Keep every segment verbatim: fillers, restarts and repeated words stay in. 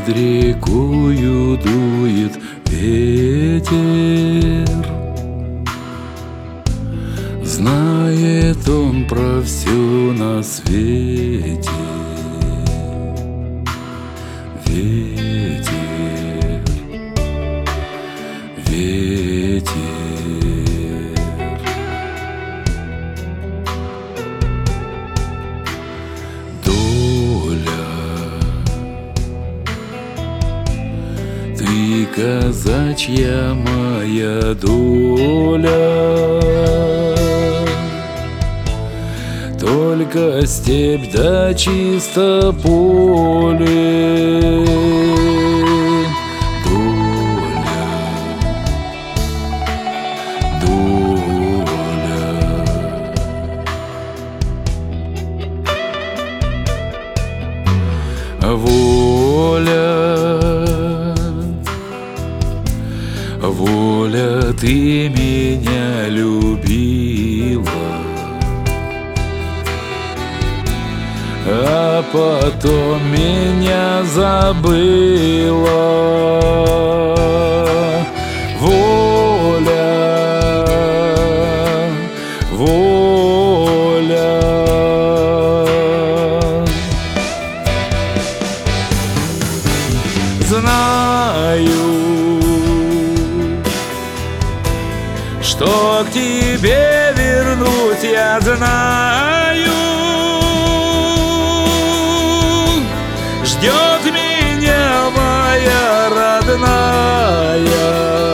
Над рекою дует ветер, знает он про все на свете. Ветер, ветер, доля, ты казачья моя доля. Только степь да чисто поле. Доля, доля, воля, воля, ты меня любила, а потом меня забыла. Воля, воля, знаю, что к тебе вернусь, я знаю. Ждет меня моя родная,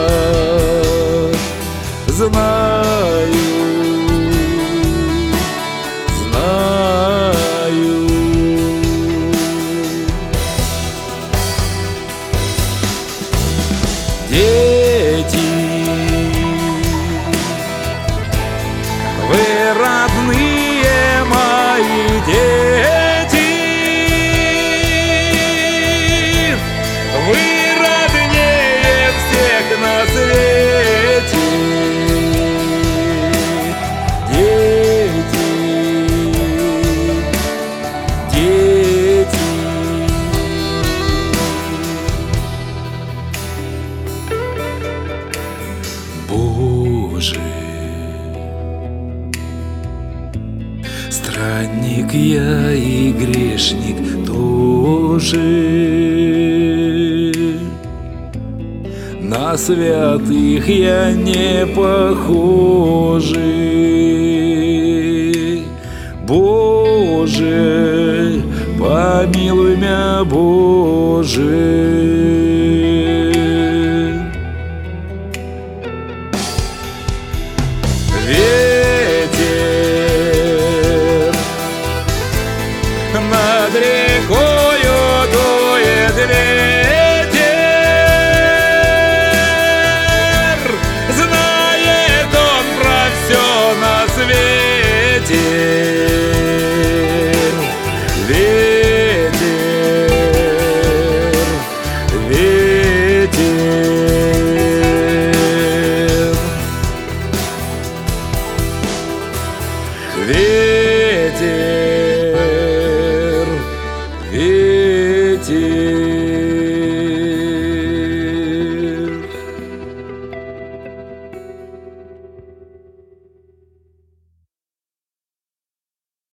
знаю, знаю. Дети, вы родные мои дети. Вы роднее всех на свете. Дети, дети. Боже, странник я и грешник тоже. На святых я не похожий. Боже, помилуй меня, Боже. Ветер над рекою дует ветер, знает он про все на свете. Ветер, ветер, ветер.